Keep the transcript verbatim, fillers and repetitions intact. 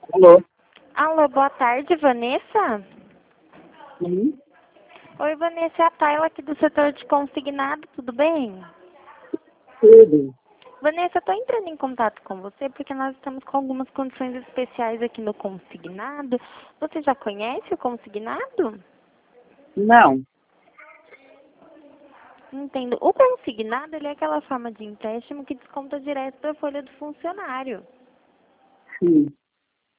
Alô? Alô, boa tarde, Vanessa? Sim, Oi, Vanessa, é a Tayla aqui do setor de consignado, tudo bem? tudo. Vanessa, eu tô entrando em contato com você porque nós estamos com algumas condições especiais aqui no consignado. Você já conhece o consignado? Não, Entendo. O consignado, ele é aquela forma de empréstimo que desconta direto da folha do funcionário. sim.